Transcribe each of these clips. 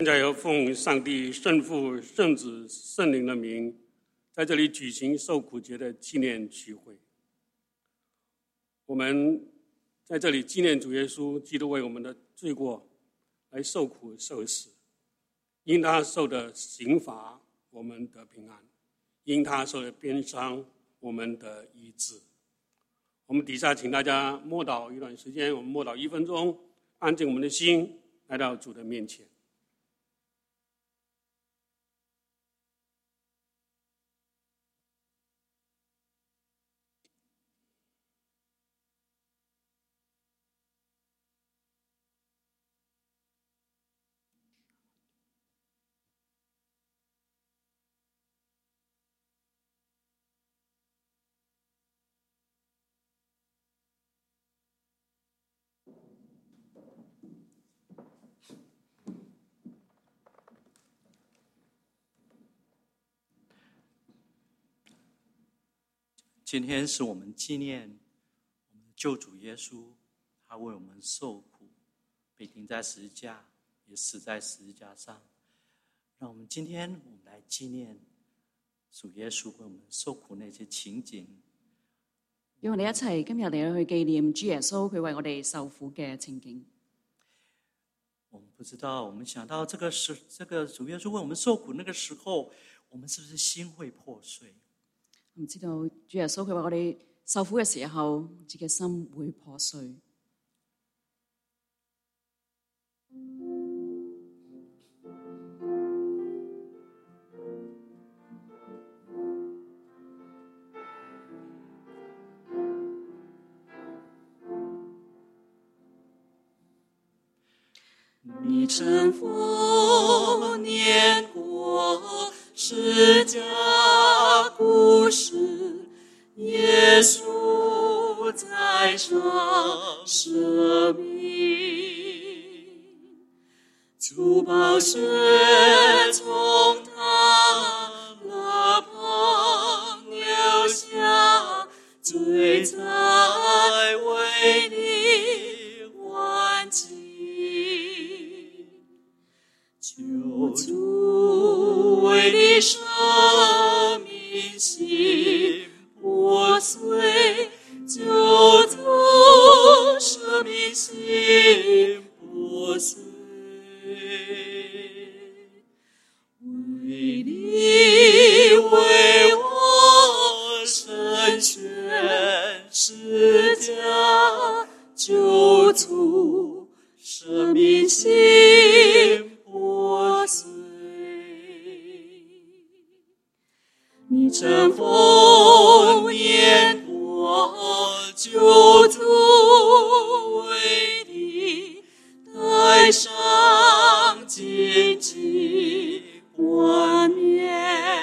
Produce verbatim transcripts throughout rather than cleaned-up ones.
现在要奉上帝圣父、圣子、圣灵的名，在这里举行受苦节的纪念聚会。我们在这里纪念主耶稣基督为我们的罪过来受苦受死，因他受的刑罚，我们得平安；因他受的鞭伤，我们得医治。我们底下请大家默祷一段时间，我们默祷一分钟，安静我们的心，来到主的面前。 今天是我们纪念我们的救主耶稣，他为我们受苦，被钉在十字架，也死在十字架上。让我们今天我们来纪念主耶穌為我們受苦那些情景。 讓我哋一齊今日嚟去紀念主耶穌佢為我哋受苦嘅情景。 我們不知道，我們想到這個時，這個主耶穌為我們受苦那個時候，我們是不是心會破碎？ 唔知道主耶穌佢為我哋受苦嘅時候，自己心會破碎。 你乘风念过十架故事，耶稣在上舍命，主宝血从他肋旁流下，罪才为你完尽。救主为你生命心破碎，救主生命心破碎，为你为我成全十架，救主生命心破碎。你乘风念过救主为你戴上荆棘冠冕，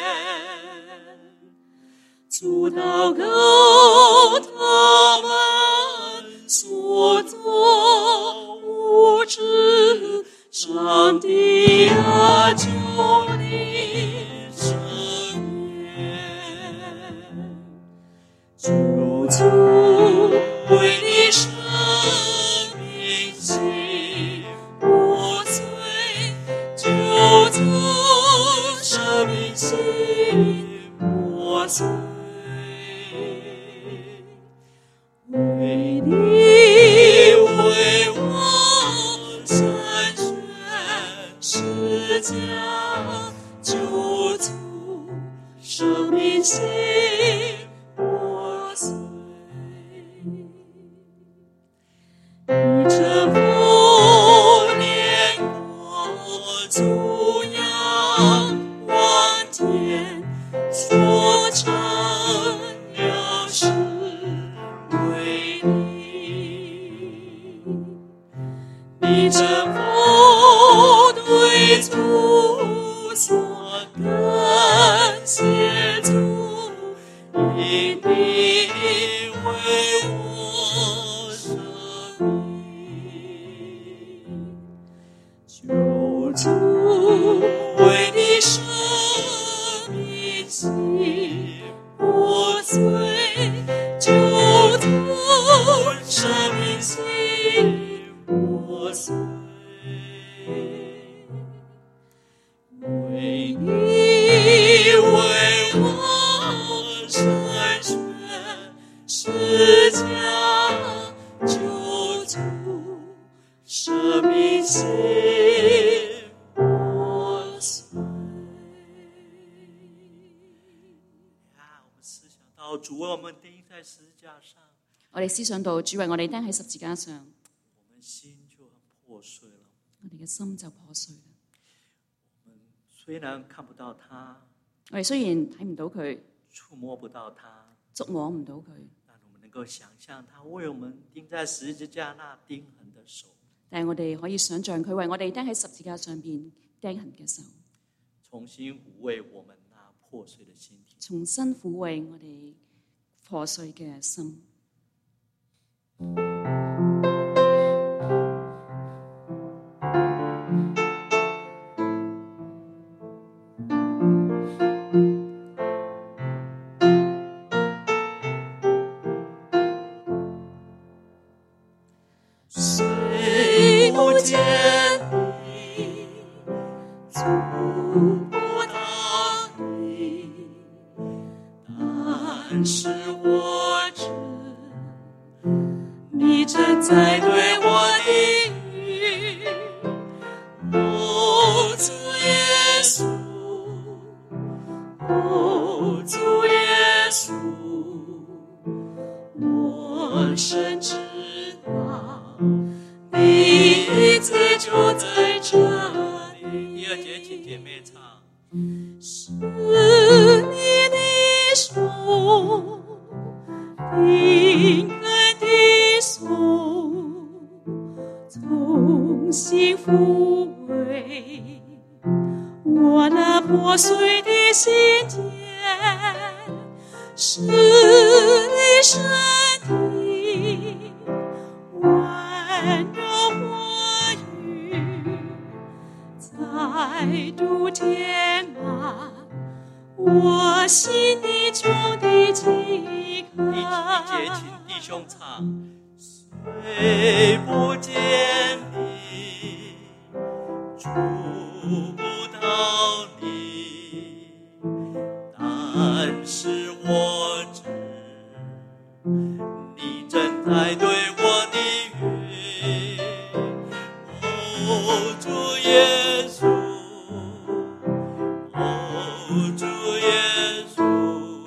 主祷告他们所作无知，上帝啊，救你伸冤，救主为你生命心破碎，救主生命心破碎，为你为我成全十架，救主生命心破碎。你乘风念过主仰望天，所成了事为你，你乘风对主说感谢主，因你为我生命，救主到主为我们钉在十字架上， 我哋思想到主為我哋釘喺十字架上， 我們心就很破碎了。 我哋嘅心就破碎啦。 我們雖然看不到他， 我哋雖然睇唔到佢， 觸摸不到他， 觸摸唔到佢， 但我們能夠想象他為我們釘在十字架那釘痕的手， 但係我哋可以想像佢為我哋釘喺十字架上邊釘痕嘅手， 重新撫慰我們那破碎的心體， 重新撫慰我哋破碎嘅心。 谁不见你，触不到你，但是我知你正在对我的语。哦，主耶稣，哦，主耶稣，我深知道你一直就在这里。 第二节请姐妹唱。 是你的手，定感的手，重新抚慰我那破碎的心田，是你身体温柔话语，再度填满我心底中的饥渴。 第七节请弟兄唱。虽不见你，触不到你，但是我知你正在对我的语。哦，主耶稣，哦，主耶稣，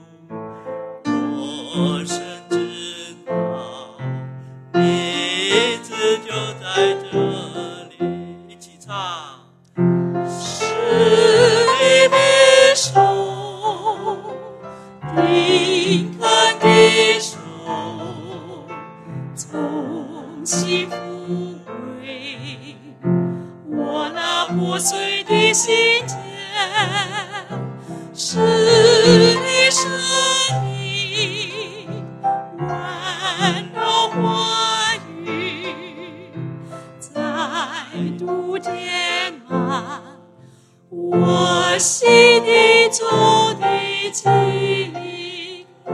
我深知道你一直就在这里。一起唱。 是你的手，定看的手，重新抚慰我那破碎的心田，是你身体温柔话语，再度填满我心底中的饥渴。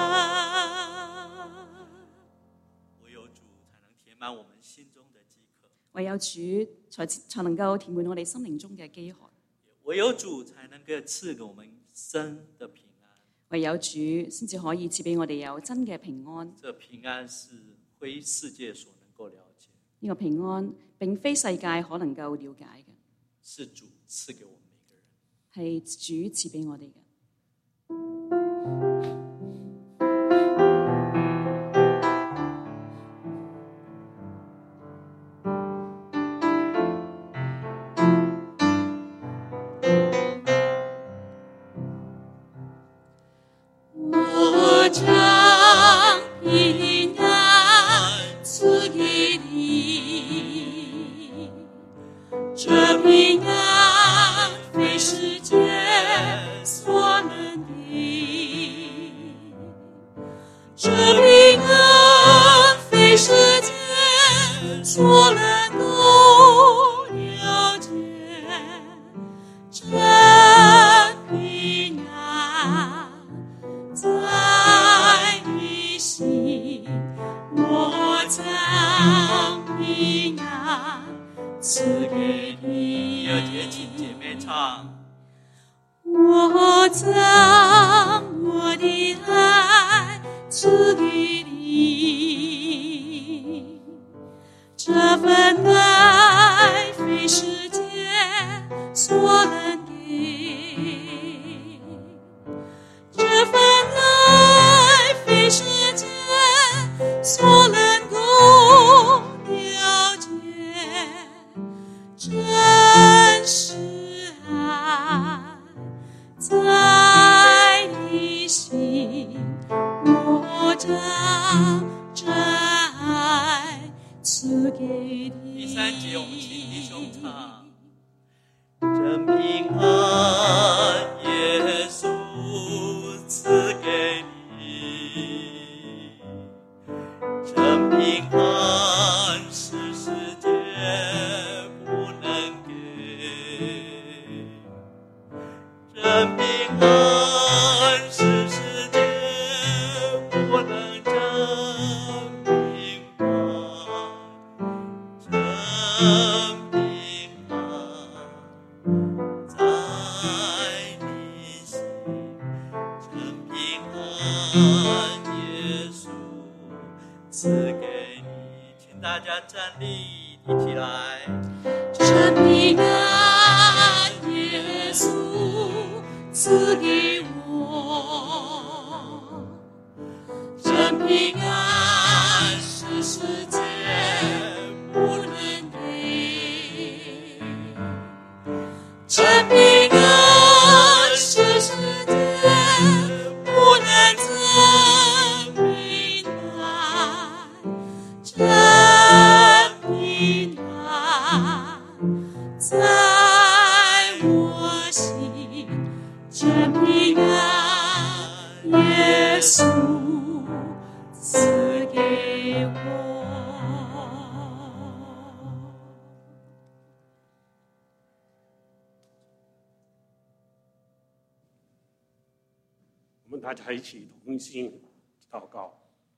唯有主才能填滿我們心中的飢渴， 唯有主才才能夠填滿我哋心靈中嘅飢渴， 唯有主才能夠賜給我們真的平安。 唯有主先至可以賜俾我哋有真嘅平安。 這平安是非世界所能夠了解， 呢個平安並非世界可能夠了解嘅， 是主賜給我們每個人。 係主賜俾我哋嘅。 我將平安賜給你，這平安非世界所能給，這平安非世界所能夠了解，這平安在你心，我將平安賜給你。 第二節請姐妹唱。 我將我的愛賜給你，這份愛非世界所能給，這份愛颂唱，真平安，耶稣赐给你，真平安是世界不能给，真平安是世界不能证明吧，真平安在你心，真平安耶稣赐给你。请大家站立，一起来。 真平安，耶稣赐给我，真平安是世界不能给，真平安是世界不能证明白，真平安在我心，真平安耶稣赐给我。 我们大家一起同心祷告。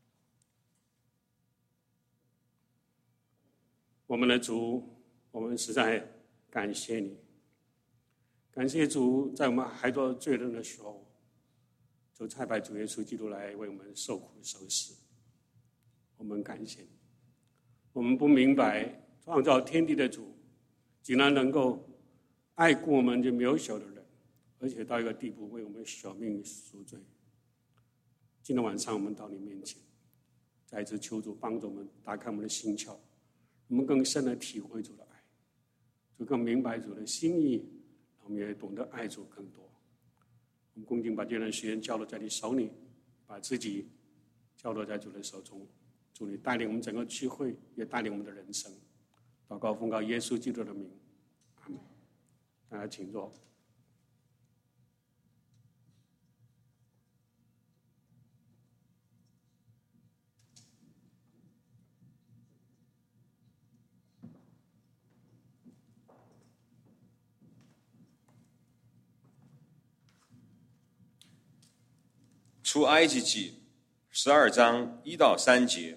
我们的主，我们实在感谢你，感谢主，在我们还做罪人的时候，就差派主耶稣基督来为我们受苦受死。我们感谢你。我们不明白创造天地的主，竟然能够爱顾我们这渺小的人，而且到一个地步为我们舍命赎罪。今天晚上我们到你面前，再一次求主帮助我们打开我们的心窍，我们更深的体会主的爱，就更明白主的心意，我们也懂得爱主更多。我们恭敬把这段时间交落在你手里，把自己交落在主的手中。主你带领我们整个聚会，也带领我们的人生。祷告奉告耶稣基督的名，阿们。大家请坐。 出埃及记十二章一到三节，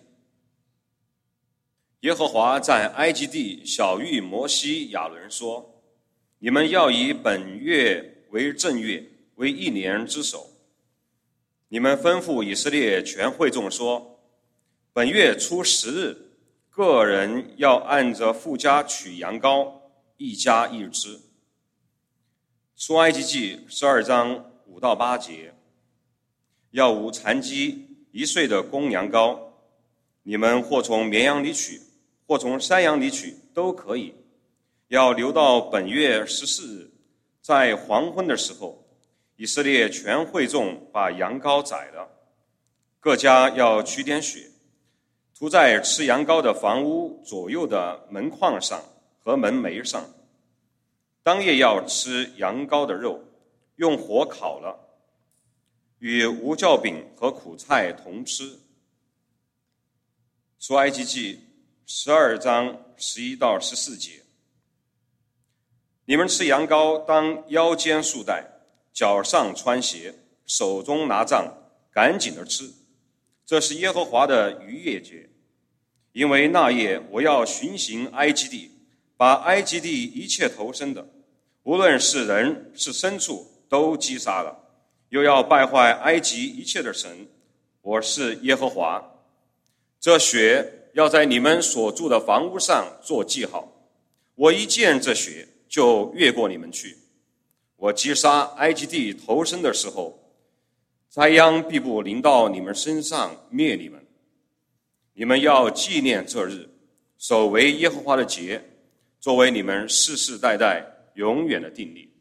耶和华在埃及地晓谕摩西亚伦说：你们要以本月为正月，为一年之首。你们吩咐以色列全会众说：本月初十日，个人要按着父家取羊羔，一家一只。出埃及记十二章五到八节，要无残疾一岁的公羊羔，你们或从绵羊里取，或从山羊里取，都可以。要留到本月十四日，在黄昏的时候，以色列全会众把羊羔宰了，各家要取点血，涂在吃羊羔的房屋左右的门框上和门楣上。当夜要吃羊羔的肉，用火烤了，与无酵饼和苦菜同吃。出埃及记十二章十一到十四节，你们吃羊羔，当腰间束带，脚上穿鞋，手中拿杖，赶紧的吃。这是耶和华的逾越节，因为那夜我要巡行埃及地，把埃及地一切投生的，无论是人是牲畜，都击杀了。又要败坏埃及一切的神，我是耶和华。这血要在你们所住的房屋上做记号，我一见这血，就越过你们去。我击杀埃及地头生的时候，灾殃必不临到你们身上，灭你们。你们要纪念这日，守为耶和华的节，作为你们世世代代永遠嘅定理。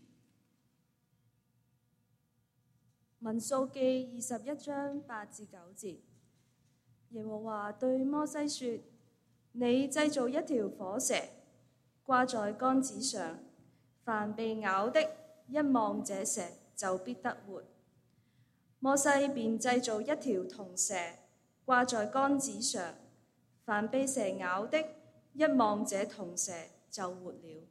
民數記二十一章八至九節，耶和華對摩西說：你製造一條火蛇， 掛在杆子上。凡被咬的，一望這蛇，就必得活。摩西便製造一條銅蛇，掛在杆子上。凡被蛇咬的，一望這銅蛇，就活了。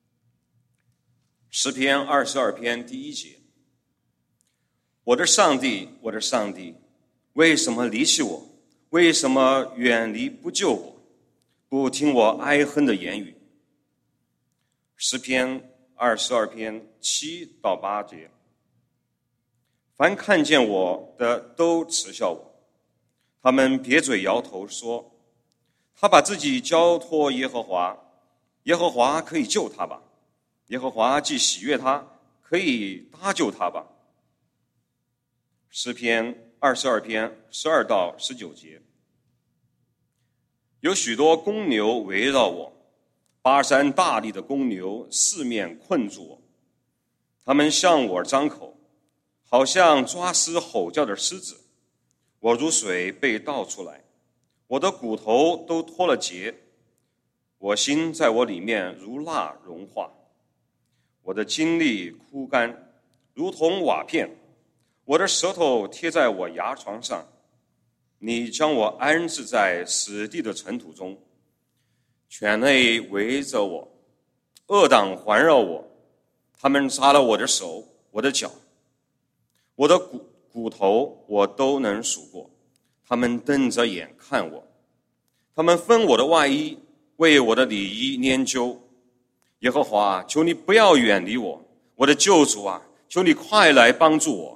詩篇二十二篇第一節：我的上帝，我的上帝，為什麼離棄我？為什麼遠離不救我？不聽我哀恨的言語。詩篇二十二篇七到八節：凡看見我的都嗤笑我，他們撇嘴搖頭說，他把自己交託耶和華，耶和華可以救他吧？耶和華既喜悅他，可以搭救他吧？詩篇二十二篇十二到十九節：有許多公牛圍繞我，巴山大力的公牛四面困住我，他們向我張口，好像抓撕吼叫的獅子。我如水被倒出來，我的骨頭都脫了節，我心在我裡面如蠟融化，我的精力枯乾，如同瓦片，我的舌頭貼在我牙床上。你將我安置在死地的塵土中，犬類圍着我，惡黨環繞我，他們扎了我的手，我的腳，我的骨骨頭我都能數過，他們瞪着眼看我，他們分我的外衣，為我的裡衣拈鬮。耶和華，求你不要遠離我，我的救主啊，求你快來幫助我。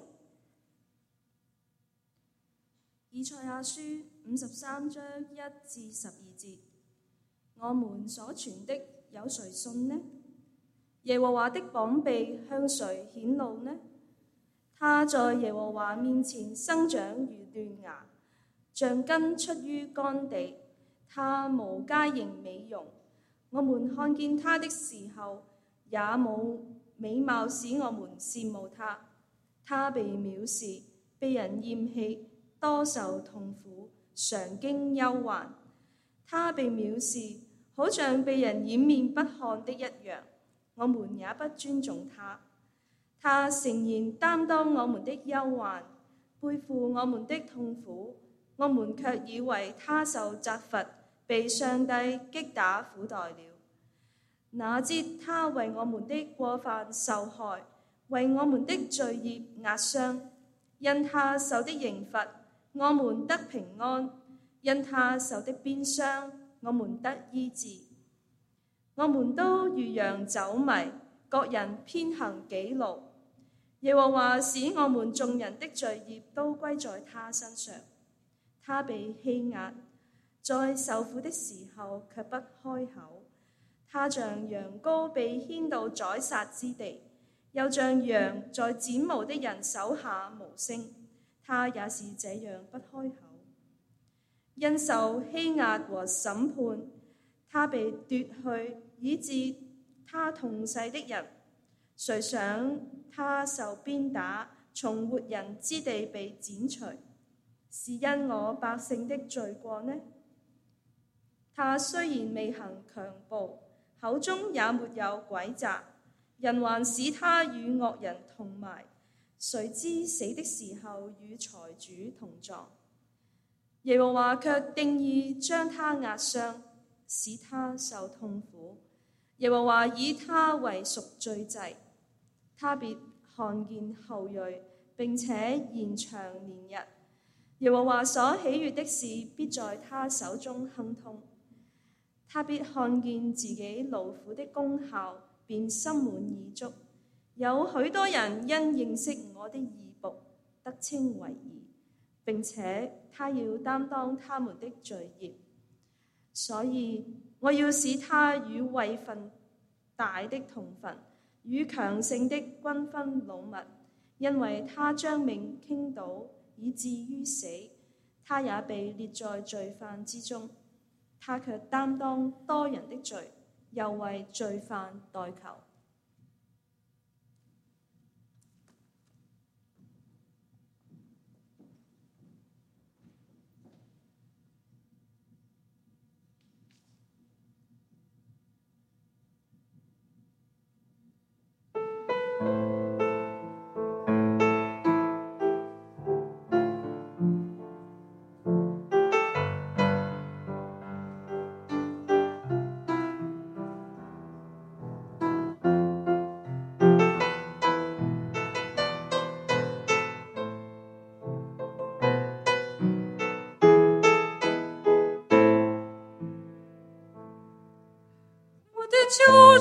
以賽亞書五十三章一至十二節：我們所傳的有誰信呢？耶和華的膀臂向誰顯露呢？他在耶和華面前生長如嫩芽，像根出於乾地。他無佳形美容，我們看見他的時候，也冇美貌使我們羨慕他。他被藐視，被人厭棄，多受痛苦，常經憂患。他被藐視，好像被人掩面不看的一樣，我們也不尊重他。他誠然擔當我們的憂患，背負我們的痛苦，我們卻以為他受責罰，被上帝擊打苦待了。哪知他為我們的過犯受害，為我們的罪孽壓傷。因他受的刑罰，我們得平安；因他受的鞭傷，我們得醫治。我們都如羊走迷，各人偏行己路。耶和華使我們眾人的罪孽都歸在他身上。他被欺壓，在受苦的時候卻不開口。他像羊羔被牽到宰殺之地，又像羊在剪毛的人手下無聲。他也是這樣不開口。因受欺壓和審判，他被奪去，以致他痛惜的人，誰想他受鞭打，從活人之地被剪除，是因我百姓的罪過呢？他雖然未行強暴，口中也沒有詭詐，人還使他與惡人同埋，誰知死的時候與財主同葬。耶和華卻定意將他壓傷，使他受痛苦。耶和華以他為贖罪祭，他必看見後裔，並且延長年日。耶和華所喜悅的事必在他手中亨通，他必看見自己勞苦的功效，便心滿意足。有許多人因認識我的義僕得稱為義，並且他要擔當他們的罪孽。所以我要使他與位分大的同分，與強盛的均分擄物，因為他將命傾倒，以至於死，他也被列在罪犯之中。他卻擔當多人的罪，又為罪犯代求。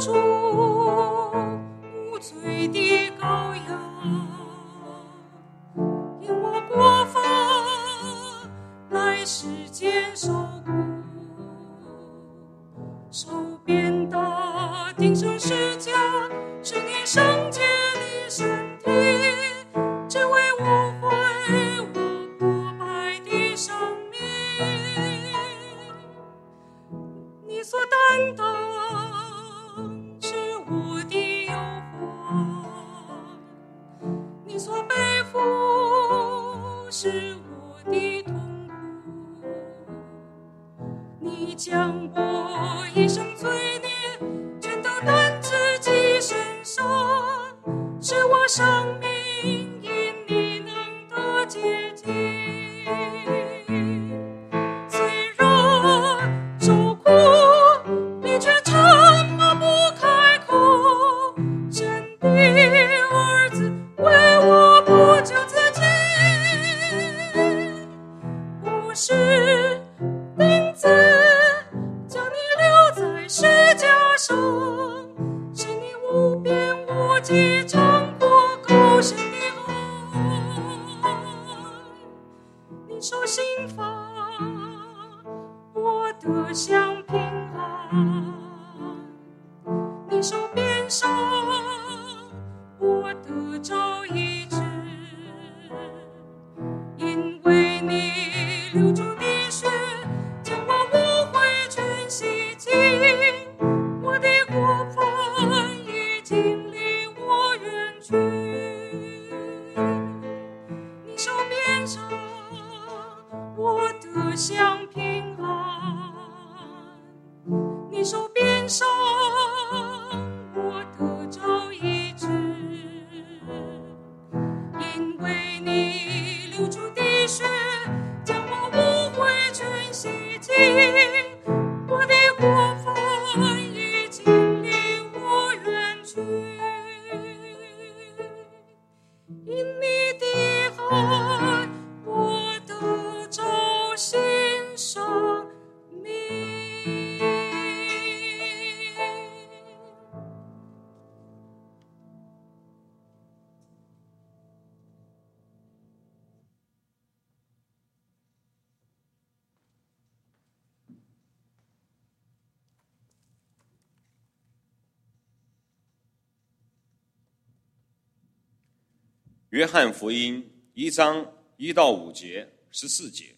主无罪的羔羊，因我过犯来世间受苦，受鞭打钉上十架，是你圣洁的身体，只为无悔我破败的生命。你所担当是我的忧患，你所背负是我的痛苦。你将我一生罪孽全都担自己身上，使我生命因你能得洁净。虽然受苦，你却沉默不开口，神的儿子为我不救自己，不是钉子将你留在十架上，是你无边无际长阔高深的爱。你受刑罚，我得享平安；你受鞭伤，我得着医治。因为你流出的血，将我污秽全洗净，我的过犯已经离我远去。你受鞭伤，我得享平安；你受鞭伤，我得着医治。因为你流出的血，将我污秽全洗净，我的过犯已经离我远去。因你的爱，我得着新生命。 约翰福音一章一到五节十四节，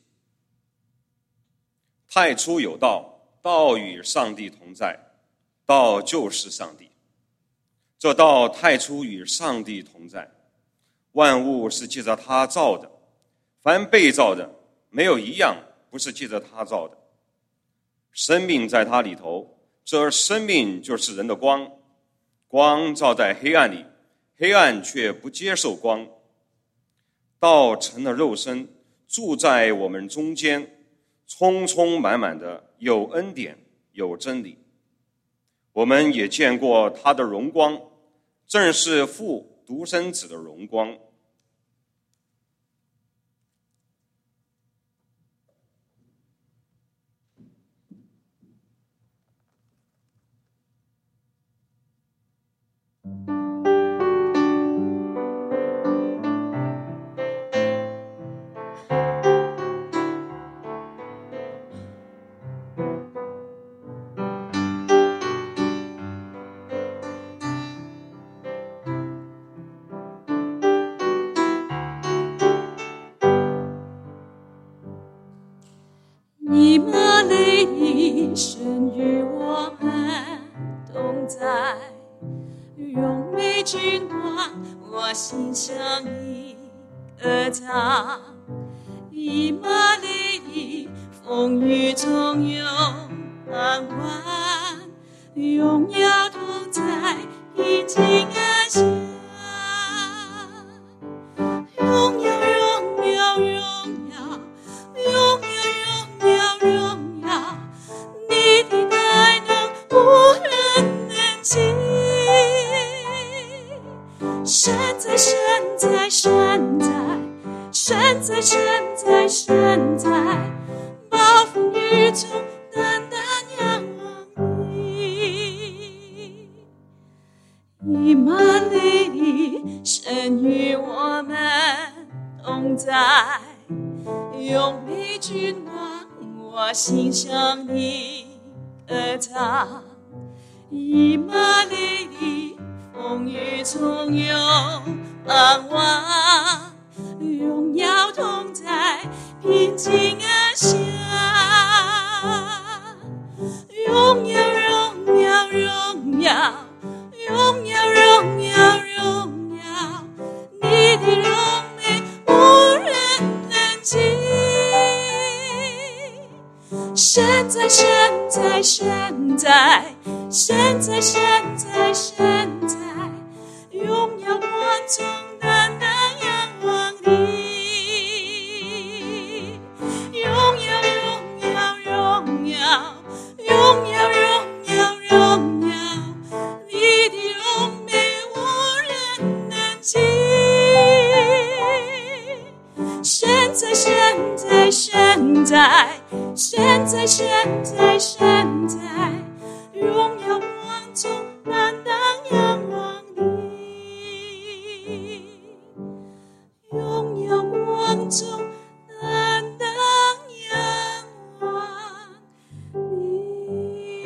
太初有道，道与上帝同在，道就是上帝。这道太初与上帝同在，万物是借着他造的，凡被造的没有一样不是借着他造的。生命在他里头，这生命就是人的光，光照在黑暗里，黑暗却不接受光。道成了肉身，住在我们中间，充充满满的有恩典有真理。我们也见过他的荣光，正是父独生子的荣光。 以马内利，神与我们同在，用美君王我心上一个他。以马内利，风雨中有盼望，荣耀同在，平静安详。荣耀荣耀荣耀荣耀荣耀荣耀，你的大能无人能及。神在神在神在神在神在神在，暴风雨中单单仰望你。 你满内的神与我们同在，用美君王我心上的歌唱，以马内的风雨中有盼望，荣耀同在平静安详，荣耀荣耀荣耀荣耀荣耀荣耀，你的荣美无人能及。现在现在现在现在现在现在，荣耀万众单单仰望你，荣耀荣耀荣耀荣耀荣耀荣耀，你的荣美无人能及。现在现在现在现在现在现在，荣耀万众单单仰望你，荣耀万众单单仰望你。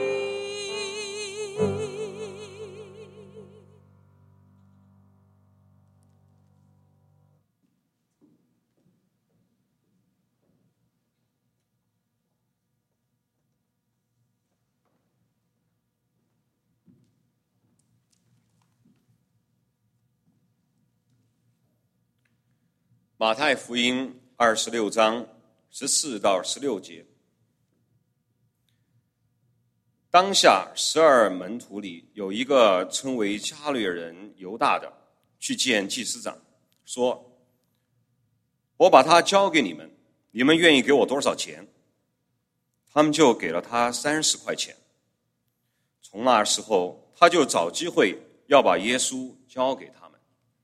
马太福音二十六章十四到十六节。当下十二门徒里有一个称为加略人犹大的，去见祭司长，说：我把他交给你们，你们愿意给我多少钱？他们就给了他三十块钱。从那时候，他就找机会要把耶稣交给他们。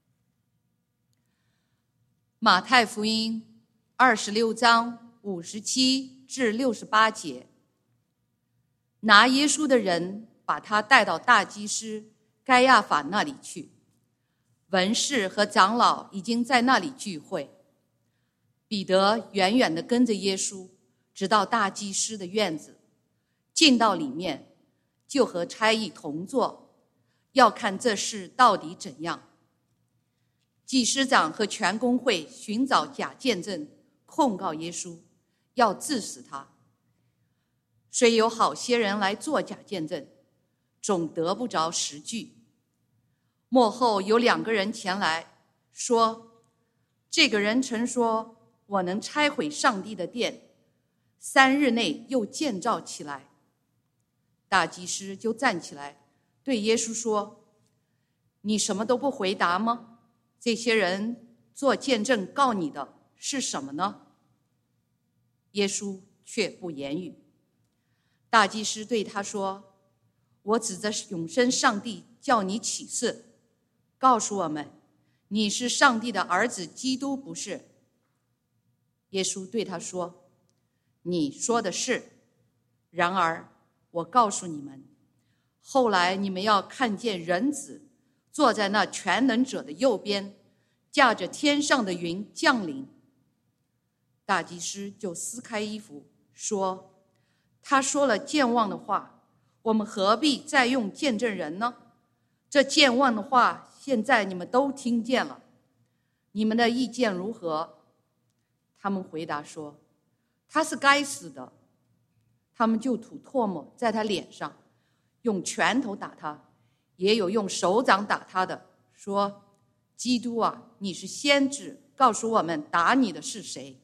马太福音二十六章五十七至六十八节。拿耶稣的人把他带到大祭司该亚法那里去，文士和长老已经在那里聚会。彼得远远地跟着耶稣，直到大祭司的院子，进到里面，就和差役同坐，要看这事到底怎样。祭司长和全公会寻找假见证，控告耶稣，要治死他。虽有好些人来做假见证，总得不着实据。末后有两个人前来说，这个人曾说，我能拆毁上帝的殿，三日内又建造起来。大祭司就站起来对耶稣说，你什么都不回答吗？这些人做见证告你的是什么呢？耶稣却不言语。大祭司对他说，我指着永生上帝叫你起誓，告诉我们，你是上帝的儿子基督，不是？耶稣对他说，你说的是。然而我告诉你们，后来你们要看见人子坐在那全能者的右边，驾着天上的云降临。大祭司就撕开衣服说，他说了健忘的话，我们何必再用见证人呢？这健忘的话现在你们都听见了，你们的意见如何？他们回答说，他是该死的。他们就吐唾沫在他脸上，用拳头打他，也有用手掌打他的，说，基督啊，你是先知，告诉我们打你的是谁？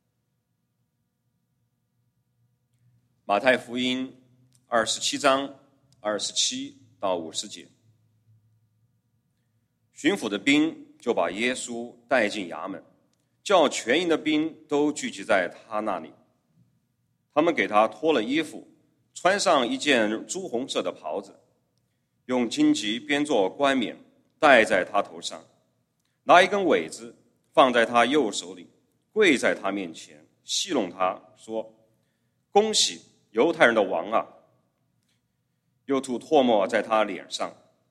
马太福音二十七章二十七到五十节。巡抚的兵就把耶稣带进衙门，叫全营的兵都聚集在他那里。他们给他脱了衣服，穿上一件朱红色的袍子，用荆棘编作冠冕戴在他头上，拿一根苇子放在他右手里，跪在他面前，戏弄他说，恭喜犹太人的王啊！又吐唾沫在他脸上，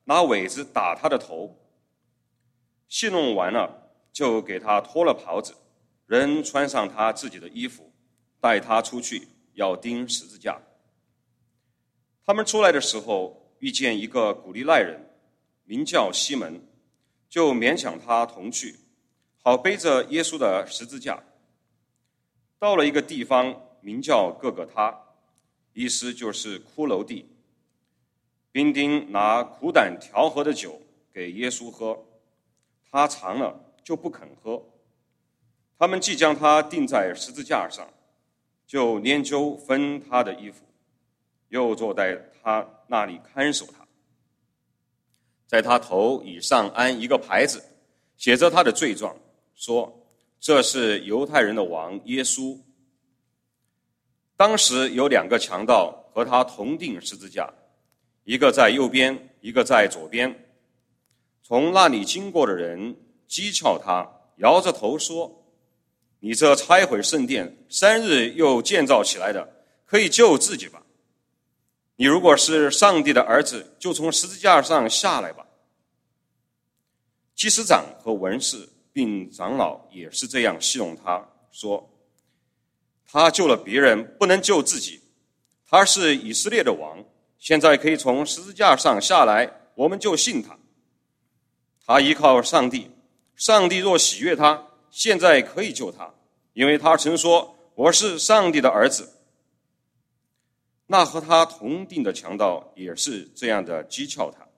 拿苇子打他的头。戏弄完了，就给他脱了袍子，人穿上他自己的衣服，带他出去，要钉十字架。他们出来的时候，遇见一个古利奈人，名叫西门，就勉强他同去，好背着耶稣的十字架。到了一个地方，名叫各个他，意思就是骷髅地。兵丁拿苦胆调和的酒给耶稣喝，他尝了就不肯喝。他们即将他钉在十字架上，就拈阄分他的衣服，又坐在他那里看守他。在他头以上安一个牌子，写着他的罪状，说这是犹太人的王耶稣。当时有两个强盗和他同钉十字架，一个在右边，一个在左边。从那里经过的人讥诮他，摇着头说，你这拆毁圣殿，三日又建造起来的，可以救自己吧。你如果是上帝的儿子，就从十字架上下来吧。祭司长和文士并长老也是这样戏弄他，说他救了别人，不能救自己。他是以色列的王，现在可以从十字架上下来，我们就信他。他依靠上帝，上帝若喜悦他，现在可以救他，因为他曾说我是上帝的儿子。那和他同定的强盗也是这样的讥诮他。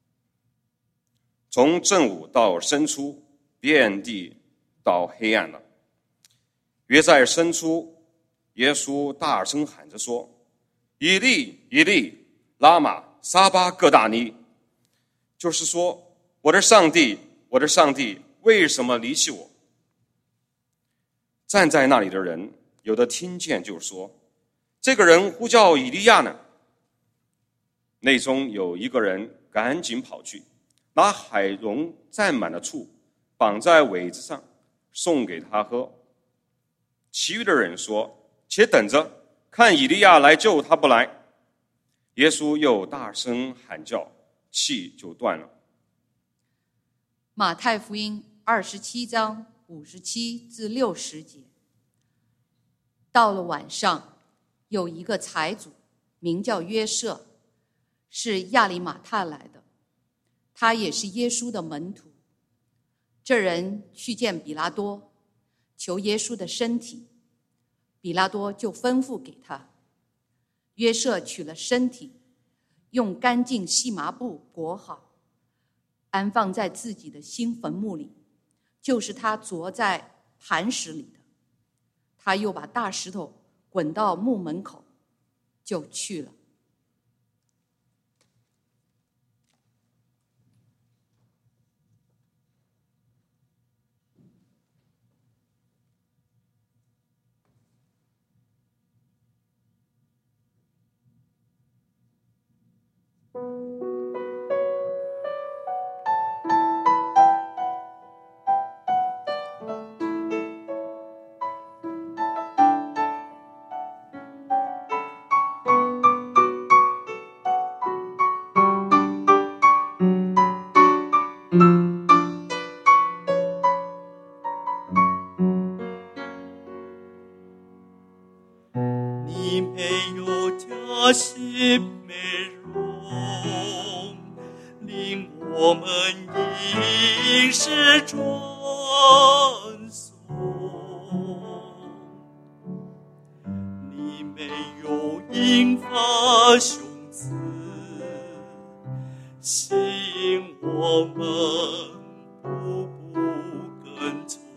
从正午到申初，遍地到黑暗了。约在申初，耶稣大声喊着说，以利以利拉玛撒巴各大尼，就是说，我的上帝，我的上帝，为什么离弃我？站在那里的人有的听见就说，这个人呼叫以利亚呢。内中有一个人赶紧跑去，拿海蓉蘸满了醋，绑在苇子上，送给他喝。其余的人说，且等着，看以利亚来救他不来。耶稣又大声喊叫，气就断了。 马太福音二十七章五十七至六十节。到了晚上，有一个财主，名叫约瑟，是亚里马太来的，他也是耶稣的门徒。这人去见比拉多，求耶稣的身体，比拉多就吩咐给他。约瑟取了身体，用干净细麻布裹好，安放在自己的新坟墓里，就是他着在磐石里的。他又把大石头滚到墓门口，就去了。 你没有加些美容，令我们应时传颂。你没有引发雄姿，吸引我们步步跟从。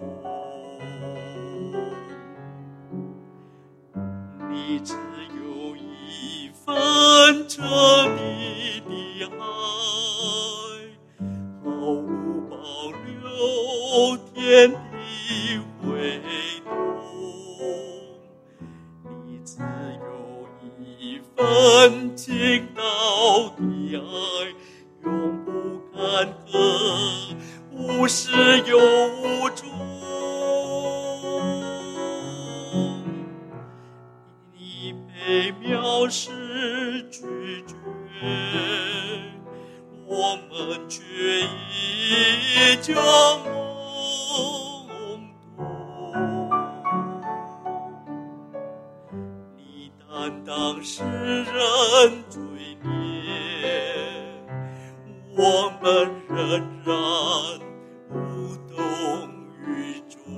你只有一份彻底的爱，毫无保留，天地会动。你只有一份倾倒的爱，永不干涸，无始又无终。你被藐视拒绝，我们就懵懂，你担当世人罪孽，我们仍然无动于衷。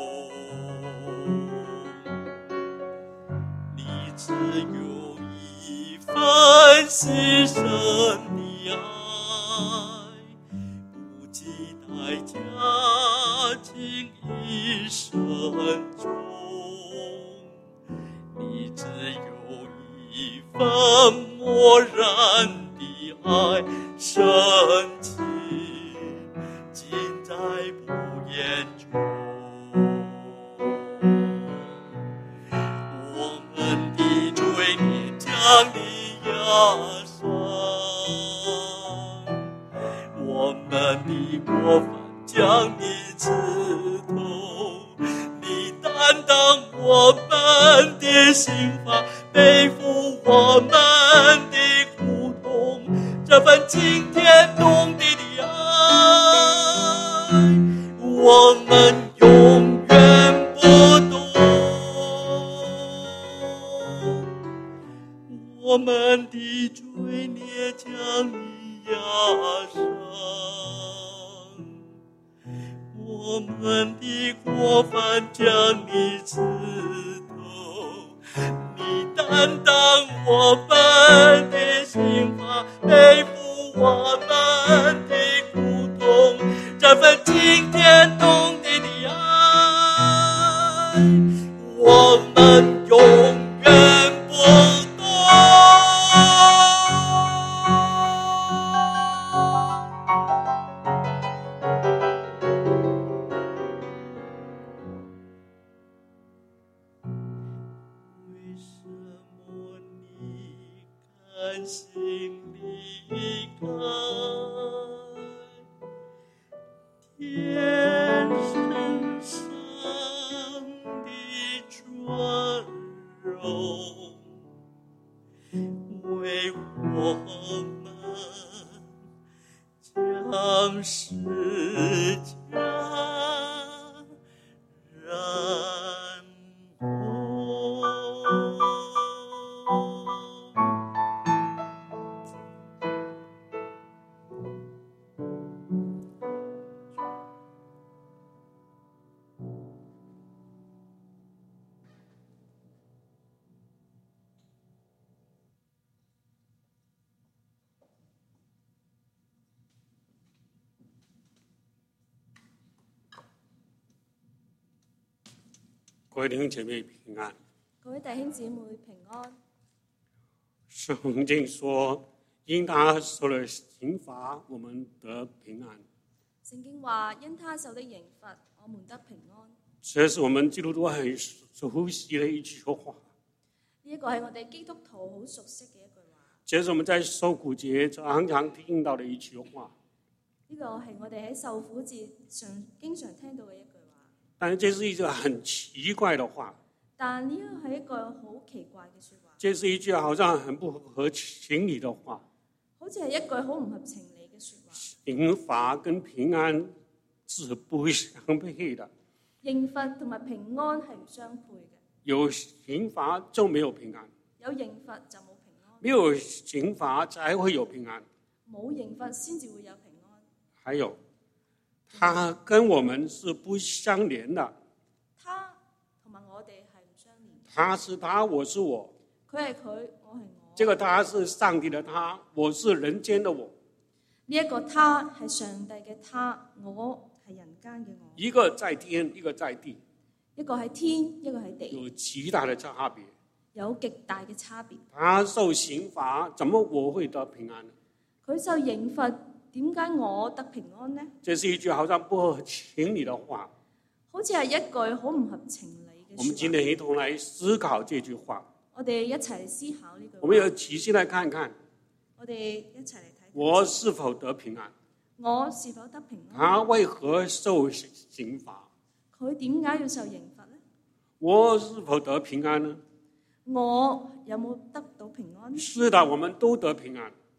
你只有一份牺牲的爱，不计代价倾一生中。你只有一份漠然的爱，深情尽在不言中。我们的罪孽将你压伤，我们的过犯将你刺透，你担当我们的刑罚，背负我们的苦痛，这份惊天动地的爱，我们永远不懂。我们的罪孽将你压伤，我们的过犯将你刺透，你担当我们的刑罚，背负我们的苦痛，这份惊天动地的爱，我们永远不懂。为什么你甘心离开天身上的尊荣，为我们将世家染红。 各位弟兄姐妹平安。 各位弟兄姊妹平安。 圣经说，因他受了刑罚，我们得平安。 聖經話：因他受的刑罰，我們得平安。 這是我們基督徒很熟悉的一句話。 呢一個係我哋基督徒好熟悉嘅一句話。 這是我們在受苦節常常聽到的一句話。 呢個係我哋喺受苦節上經常聽到嘅一句話。 但是這是一句很奇怪的話。 但呢個係一句好奇怪嘅説話。 這是一句好像很不合情理的話。 好似係一句好唔合情理嘅説話。 刑罰跟平安是不相配的。 刑罰同埋平安係唔相配嘅。 有刑罰就沒有平安。 有刑罰就冇平安。 沒有刑罰才會有平安。 冇刑罰先至會有平安。 還有，他跟我們是不相連的。 他同埋我哋係唔相連。 他是他，我是我。 佢係佢，我係我。 這個他是上帝的他，我是人間的我。 呢一個他係上帝嘅他，我係人間嘅我。 一個在天，一個在地。 一個喺天，一個喺地。 有極大的差別。 有極大嘅差別。 他受刑罰，怎麼我會得平安呢？ 佢受刑罰，點解我得平安呢？ 這是一句好像不合情理的話。 好似係一句好唔合情理嘅説話。 我們今天一同來思考這句話。 我哋一齊嚟思考呢句話。 我們要仔細來看看。 我哋一齊嚟睇。 我是否得平安？ 我是否得平安？ 他為何受刑罰？ 佢點解要受刑罰呢？ 我是否得平安呢？ 我有冇得到平安呢？ 是的，我們都得平安。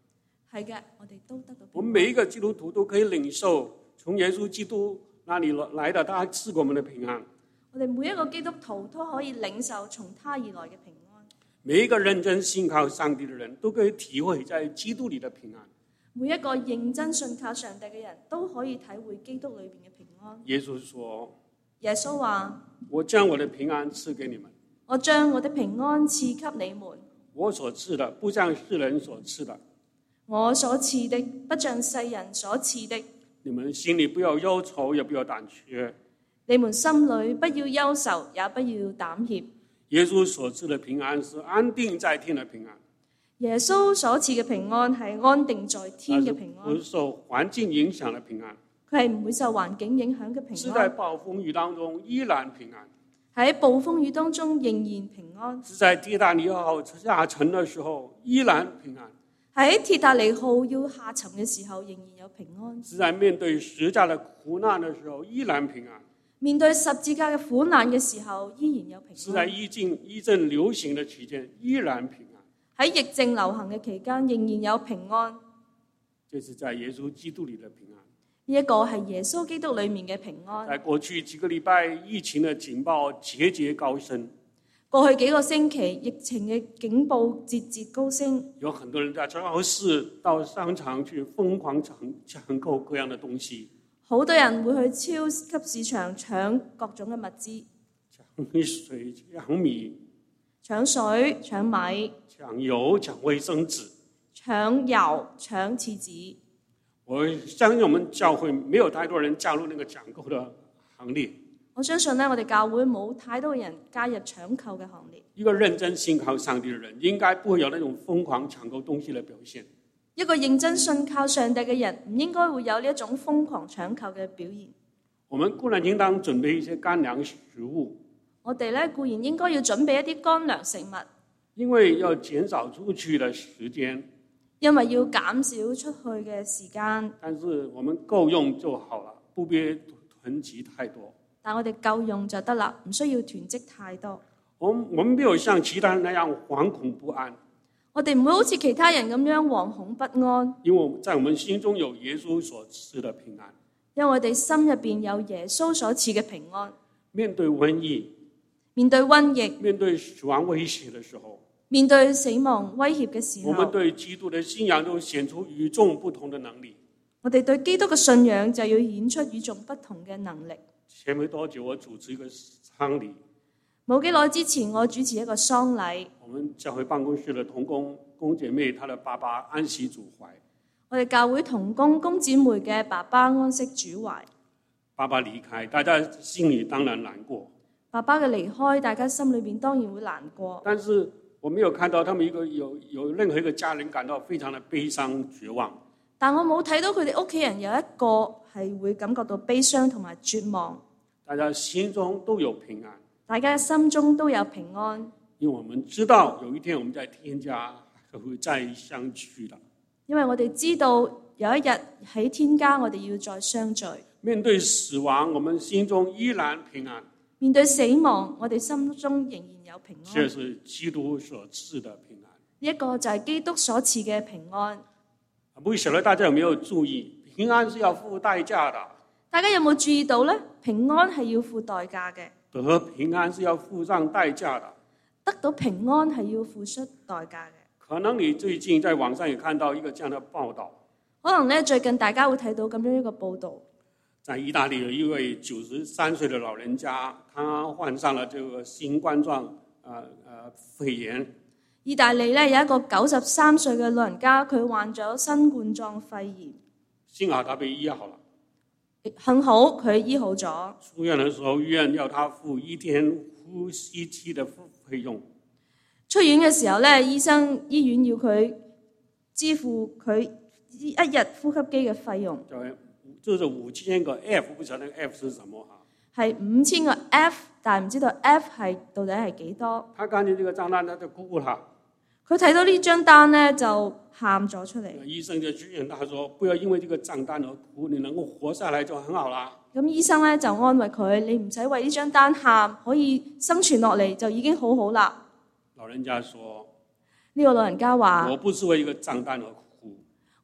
係嘅，我哋都得到平安。 我们每一个基督徒都可以领受从耶稣基督那里来的，他赐给我们的平安。 我哋每一個基督徒都可以領受從他而來嘅平安。 每一个认真信靠上帝的人都可以体会在基督里的平安。 每一個認真信靠上帝嘅人都可以體會基督裏邊嘅平安。 耶稣说： 耶穌話： 我将我的平安赐给你们， 我將我的平安賜給你們， 我所赐的不像世人所赐的。 我所賜的不像世人所賜的。 你们心里不要忧愁，也不要胆怯。 你們心裏不要憂愁，也不要膽怯。 耶稣所赐的平安是安定在天的平安， 耶穌所賜嘅平安係安定在天嘅平安， 不受环境影響的平安， 佢係唔會受環境影響嘅平是在安， 暴風雨當中依然平安， 喺暴風雨當中仍然平安， 是在鐵達尼號下沉的時候依然平安， 喺鐵達尼號要下沉嘅時候仍然有平安， 是在面對十架的苦難的時候依然平安， 面對十字架嘅苦難嘅時候依然有平是在安， 疫症疫症流行的期間依然平安。 喺疫症流行嘅期間仍然有平安。 這是在耶穌基督裏的平安。 呢一個係耶穌基督裏面嘅平安。 在過去幾個禮拜，疫情的警報節節高升， 過去幾個星期，疫情嘅警報節節高升， 有很多人在超市到商場去瘋狂搶搶購各樣的東西， 好多人會去超級市場搶各種嘅物資， 搶水、搶米、 搶水、搶米、 搶油、搶衛生紙。 搶油、搶廁紙。 我相信我們教會沒有太多人加入那個搶購的行列。 我相信呢，我哋教會冇太多人加入搶購嘅行列。 一個認真信靠上帝的人，應該不會有那種瘋狂搶購東西的表現。 一個認真信靠上帝嘅人，唔應該會有呢一種瘋狂搶購嘅表現。 我們固然應當準備一些乾糧食物， 我哋咧固然應該要準備一啲乾糧食物， 因為要減少出去的時間。 因為要減少出去嘅時間。 但是我們夠用就好了，不必囤積太多。 但我哋夠用就得啦，唔需要囤積太多。 我們我們沒有像其他人那樣惶恐不安， 我哋唔會好似其他人咁樣惶恐不安， 因為在我們心中有耶穌所賜的平安。 因為我哋心入邊有耶穌所賜嘅平安。 面對瘟疫， 面對瘟疫， 面對死亡威脅的時候， 面對死亡威脅嘅時候， 我們對基督的信仰都顯出與眾不同的能力。 我哋對基督嘅信仰就要顯出與眾不同嘅能力。 前沒多久，我主持一個喪禮， 冇幾耐之前，我主持一個喪禮。 我們教會辦公室的同工工姐妹，她的爸爸安息主懷。 我哋教會同工工姊妹嘅爸爸安息主懷。 爸爸離開，大家心裡當然難過。 爸爸嘅離開，大家心裏邊當然會難過。 但是我沒有看到他們一個有有任何一個家人感到非常的悲傷絕望。 但我冇睇到佢哋屋企人有一個係會感覺到悲傷同埋絕望。 大家心中都有平安， 大家心中都有平安， 因為我們知道有一天我們在天家還會再相聚的。 因為我哋知道有一日喺天家我哋要再相聚。 面對死亡，我們心中依然平安。 面對死亡，我哋心中仍然有平安。 這是基督所賜的平安。 呢一個就係基督所賜嘅平安。 不曉得大家有沒有注意，平安是要付代價的。 大家有冇注意到呢？平安係要付代價嘅， 得平安是要付上代價的。 得到平安係要付出代價嘅。 可能你最近在網上也看到一個這樣的報道， 可能咧最近大家會睇到咁樣一個報導， 在意大利有一位九十三歲的老人家，他患上了這個新冠狀呃呃肺炎。 意大利咧有一個九十三歲嘅老人家，佢患咗新冠狀肺炎， 幸好他被醫好了。 幸好佢醫好咗。 出院的時候，醫院要他付一天呼吸機的費用。 出院嘅時候咧，醫生醫院要佢支付佢一日呼吸機嘅費用。 就是五千個 F， 不曉得那個 F 是什麼哈？係五千個 F， 但係唔知道 F 係到底係幾多。 他看見這個賬單，他就哭啦。 佢睇到呢張單咧，就喊咗出嚟。 醫生就勸他說：不要因為這個賬單而哭，你能夠活下來就很好啦。 咁醫生咧就安慰佢：你唔使為呢張單喊，可以生存落嚟就已經好好啦。 老人家說： 呢個老人家話： 我不是為一個賬單而哭，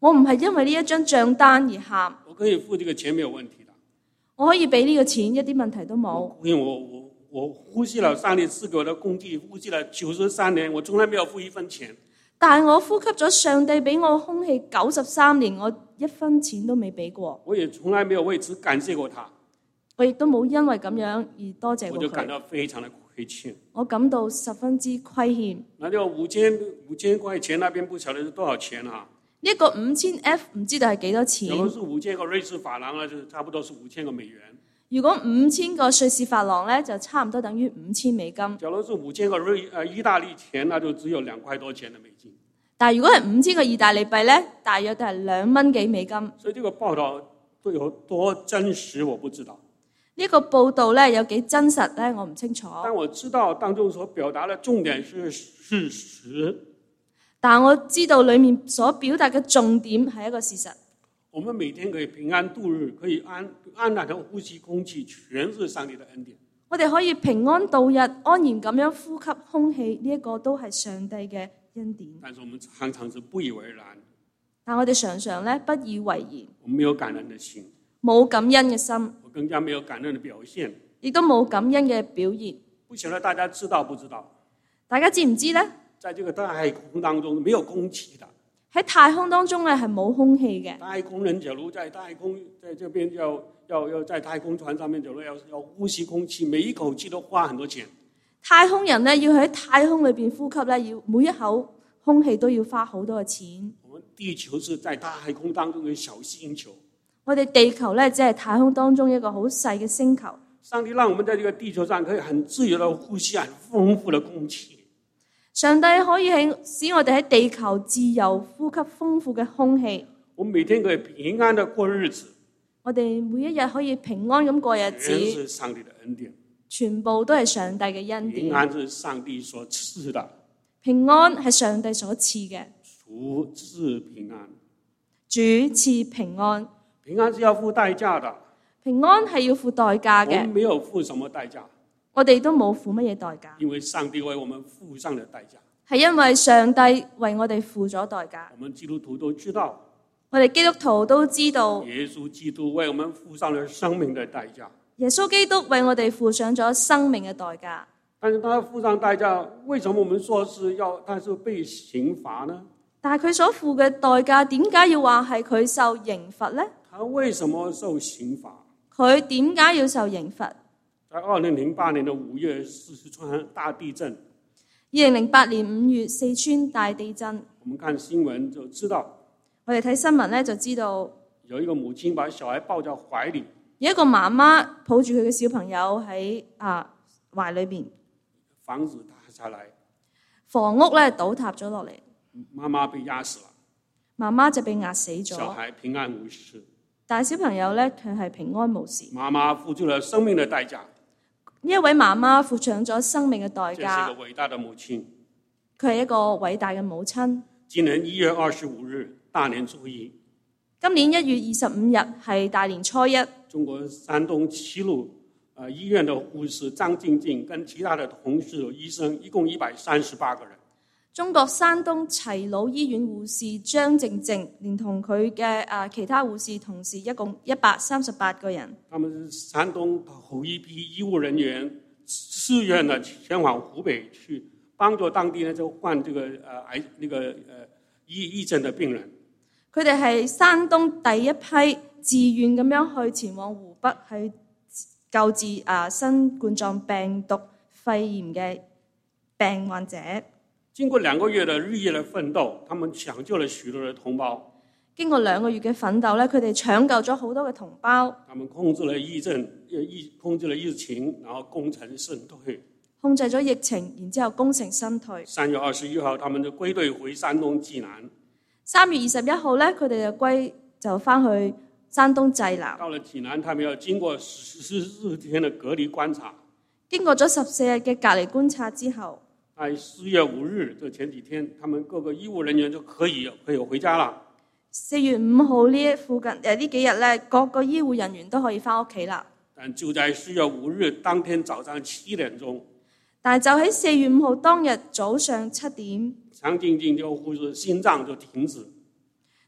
我唔係因為呢一張帳單而喊， 我可以付這個錢沒有問題的。 我可以俾呢個錢，一啲問題都冇。 因為我我我呼吸了上帝賜給我的空氣，呼吸了九十三年，我從來沒有付一分錢。 但係我呼吸咗上帝俾我空氣九十三年，我一分錢都未俾過。 我也從來沒有為此感謝過他。 我亦都冇因為咁樣而多謝過佢。 我就感到非常的虧欠。 我感到十分之虧欠。 那就五千五千塊錢，那邊不曉得是多少錢啊？ 呢一個五千 F 唔知道係幾多錢？ 假如是五千個瑞士法郎呢，就差不多是五千個美元。 如果五千個瑞士法郎咧，就差唔多等於五千美金。 假如是五千個瑞呃意大利錢，那就只有兩塊多錢的美金。 但係如果係五千個意大利幣咧，大約都係兩蚊幾美金。 所以這個報道都有多真實，我不知道。 呢個報道咧有幾真實咧，我唔清楚。 但我知道當中所表達的重點是事實。 但我知道裡面所表達嘅重點係一個事實。 我們每天可以平安度日，可以安安然的呼吸空氣，全是上帝的恩典。 我哋可以平安度日，安然咁樣呼吸空氣，呢、這、一個都係上帝嘅恩典。 但是我們常常是不以為然。 但我哋常常咧不以為然。 我們沒有感恩的心， 冇感恩嘅心， 我更加沒有感恩的表現， 亦都冇感恩嘅表現。 不曉得大家知道不知道？ 大家知唔知呢？ 在這個大太空當中沒有空氣的。 喺太空當中咧係冇空氣嘅。 太空人假如在太空，在這邊要要要在太空船上面，假如要要呼吸空氣，每一口氣都花很多錢。 太空人咧要喺太空裏邊呼吸咧，要每一口空氣都要花好多嘅錢。 我們地球是在大太空當中嘅小星球。 我哋地球咧只係太空當中一個好細嘅星球。 上帝讓我們在這個地球上可以很自由地呼吸很豐富的空氣。 上帝可以喺使我哋喺地球自由呼吸豐富嘅空氣。 我們每天可以平安地過日子。 我哋每一日可以平安咁過日子。 全是上帝的恩典。 全部都係上帝嘅恩典。 平安是上帝所賜的。 平安係上帝所賜嘅。 主賜平安。 主賜平安。 平安是要付代價的。 平安係要付代價嘅。 我們沒有付什麼代價。 我哋都冇付乜嘢代價。 因為上帝為我們付上了代價。 係因為上帝為我哋付咗代價。 我們基督徒都知道。 我哋基督徒都知道。 耶穌基督為我們付上了生命的代價。 耶穌基督為我哋付上咗生命嘅代價。 但是他付上代價，為什麼我們說是要他是被刑罰呢？ 但係佢所付嘅代價，點解要話係佢受刑罰呢？ 他為什麼受刑罰？ 佢點解要受刑罰？ 在二零零八年的五月四川大地震。 二零零八年五月四川大地震。 我們看新聞就知道。 我哋睇新聞咧就知道。 有一個母親把小孩抱在懷裡。 有一個媽媽抱住佢嘅小朋友喺啊懷裏邊。 房子塌下來。 房屋咧倒塌咗落嚟。 媽媽被壓死了。 媽媽就被壓死咗。 小孩平安無事。 但係小朋友咧佢係平安無事。 媽媽付出了生命的代價。 呢一位媽媽付上咗生命嘅代價。 這是一個偉大的母親。 佢係一個偉大嘅母親。 今年一月二十五日，大年初一。 今年一月二十五日係大年初一。 中國山東齊魯呃醫院的護士張靜靜跟其他的同事醫生一共一百三十八個人。 中國山東齊魯醫院護士張靜靜連同佢嘅啊其他護士同事一共一百三十八個人。 他們是山東頭一批醫務人員，自願的前往湖北去幫助當地呢就患這個呃癌那個呃抑鬱症的病人。 佢哋係山東第一批自願咁樣去前往湖北去救治啊新冠狀病毒肺炎嘅病患者。 經過兩個月的日夜的奮鬥，他們搶救了許多的同胞。 經過兩個月嘅奮鬥咧，佢哋搶救咗好多嘅同胞。 他們控制了疫症，疫控制了疫情，然後功成身退。 控制咗疫情，然之後功成身退。 三月二十一號，他們就歸隊回山東濟南。 三月二十一號咧，佢哋就歸就翻去山東濟南。 到了濟南，他們要經過十四天的隔離觀察。 經過咗十四日嘅隔離觀察之後， 喺四月五日，就前幾天，他們各個醫務人員就可以可以回家啦。 四月五號呢附近誒呢幾日咧，各個醫護人員都可以翻屋企啦。 但就在四月五日當天早上七點鐘， 但係就喺四月五號當日早上七點， 張靜靜就護士心臟就停止。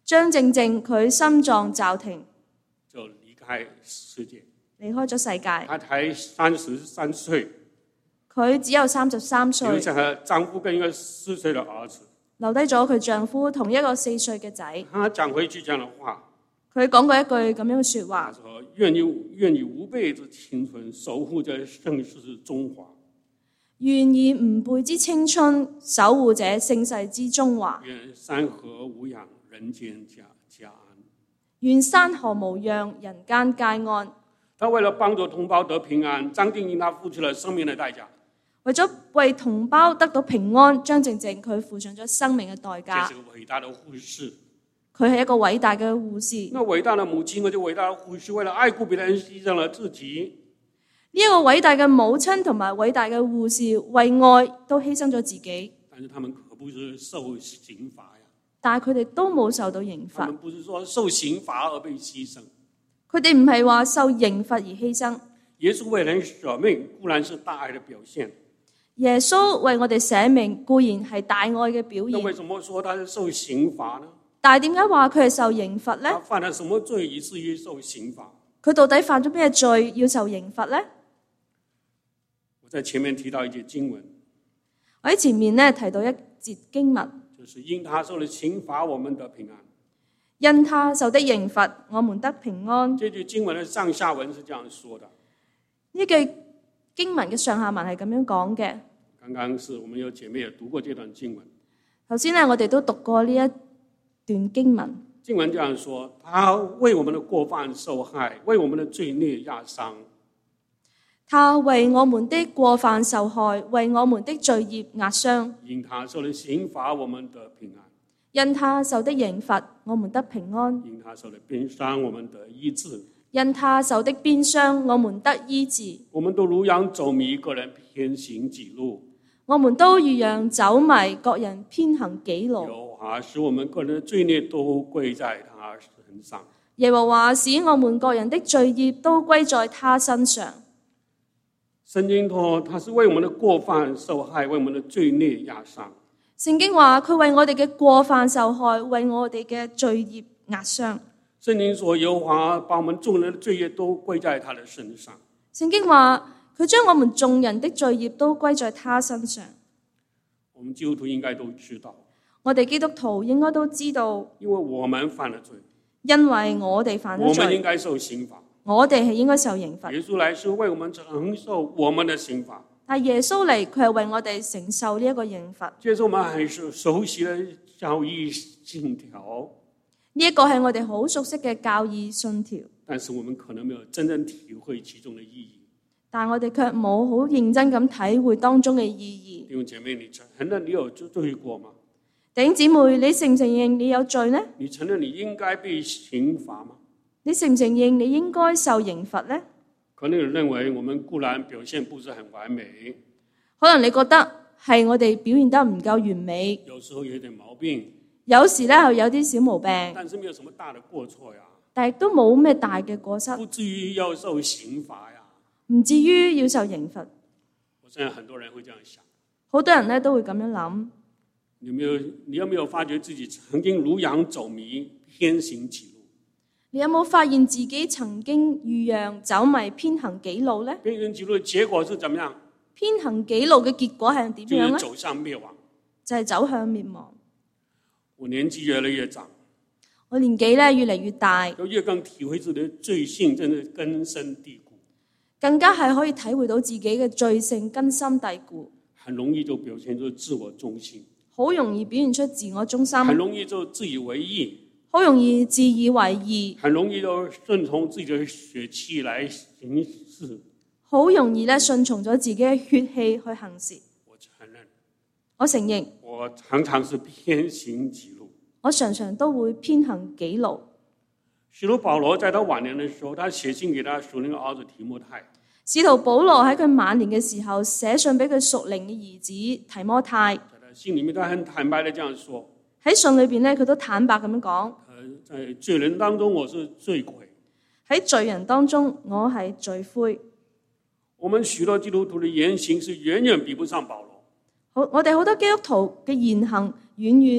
張正正佢心臟驟停， 就離開世界。 離開咗世界。 他才三十三歲， 佢只有三十三歲， 留下了丈夫跟一個四歲的兒子。 留低咗佢丈夫同一個四歲嘅仔。 他講回去這樣的話， 佢講過一句咁樣嘅説他話， 說：願意願以吾輩之青春守護着盛世中華， 願以吾輩之青春守護這盛世之中華。 願山河無恙，人間家家安。 願山河無恙，人間皆安。 他為了幫助同胞得平安，張定英他付出了生命的代價。 為咗為同胞得到平安，張正正佢付上咗生命嘅代這價。 是個偉大的護士。 佢係一個偉大嘅護士。 那偉大的母親或者偉大的護士，為了愛顧別人，犧牲了自己。 呢一個偉大嘅母親同埋偉大嘅護士，為愛都犧牲咗自己。 但是他們可不是受刑罰呀， 但係佢哋都冇受到刑罰。 他們不是說受刑罰而被犧牲。 佢哋唔係話受刑罰而犧牲。 耶穌為人捨命，固然是大愛的表現。 耶穌為我哋捨命，固然係大愛嘅表那為現。 什麼說他是受刑罰呢？ 但係點解話佢係受刑罰他呢？ 犯了什麼罪以至於受刑罰？ 佢到底犯咗咩罪要受刑罰呢？ 我在前面提到一節經文， 我喺前面呢提到一節經文， 就是因他受了刑罰，我們得平安。 因他受的刑罰，我們得平安。 這句經文的上下文是這樣說的。 呢句經文嘅上下文係咁樣講嘅。 剛剛是我們有姐妹也讀過這段經文。 頭先呢，我哋都讀過呢一段經文。 經文這樣說：他為我們的過犯受害，為我們的罪孽壓傷。 他為我們的過犯受害，為我們的罪孽壓傷。 因他受了刑罰，我們得平安。 因他受的刑罰，我們得平安。 因他受的鞭傷，我們得醫治。 因他受的鞭傷，我們得醫治。 我們都如羊走迷，個人偏行己路。 我們都如羊走迷，各人偏行己路。 耶和華使我們個人的罪孽都歸在他身上。 耶和華使我們各人的罪孽都歸在他身上。 聖經說他是為我們的過犯受害，為我們的罪孽壓傷。 聖經話佢為我哋嘅過犯受害，為我哋嘅罪孽壓傷。 聖經說耶和華把我們眾人的罪孽都歸在他的身上。 聖經話佢將我們眾人的罪孽都歸在他身上。 我們基督徒應該都知道， 我哋基督徒應該都知道， 因為我們犯了罪， 因為我哋犯咗罪， 我們應該受刑罰。 我哋係應該受刑罰。 耶穌來是為我們承受我們的刑罰。 但耶穌嚟，佢係為我哋承受呢一個刑罰。 這是我們很熟悉的教義信條， 呢一個係我哋好熟悉嘅教義信條， 但是我們可能沒有真正體會其中的意義。 但我哋卻冇好認真咁體會當中嘅意義。 弟兄姐妹，你承認你有罪過嗎？ 弟兄姊妹，你承唔承認你有罪呢？ 你承認你應該被刑罰嗎？ 你承唔承認你應該受刑罰呢？ 可能有人認為我們固然表現不是很完美， 可能你覺得係我哋表現得唔夠完美， 有時候有點毛病， 有時咧有啲小毛病， 但是沒有什麼大的過錯呀， 但係都冇咩大嘅過失， 不至於要受刑罰呀。 唔至於要受刑罰。 我相信很多人會這樣想。 好多人咧都會咁樣諗。 你有沒有？你有沒有發覺自己曾經如羊走迷，偏行己路？ 你有冇發現自己曾經如羊走迷，偏行己路呢？ 偏行己路的結果是怎麼樣？ 偏行己路嘅結果係點樣呢？ 就是走向滅亡。 就係走向滅亡。 我年紀越來越長， 我年紀咧越嚟越大， 就越更體會自己的罪性真係根深蒂固， 更加係可以體會到自己嘅罪性根深蒂固， 很容易就表現出自我中心， 好容易表現出自我中心， 很容易就自以為義， 好容易自以為義， 很容易就順從自己的血氣來行事， 好容易咧順從咗自己嘅血氣去行事。 我承認， 我承認， 我常常是偏行己路。 我常常都會偏行己路。 使徒保羅在他晚年的時候，他寫信給他屬靈的兒子提摩太。 使徒保羅喺佢晚年嘅時候寫信俾佢屬靈嘅兒子提摩太。 在他信裏面，他很坦白的這樣說。 喺信裏邊咧，佢都坦白咁樣講。 在罪人當中，我是罪魁。 喺罪人當中，我係罪魁。 我們許多基督徒的言行是遠遠比不上保羅。 好，我哋好多基督徒嘅言行遠遠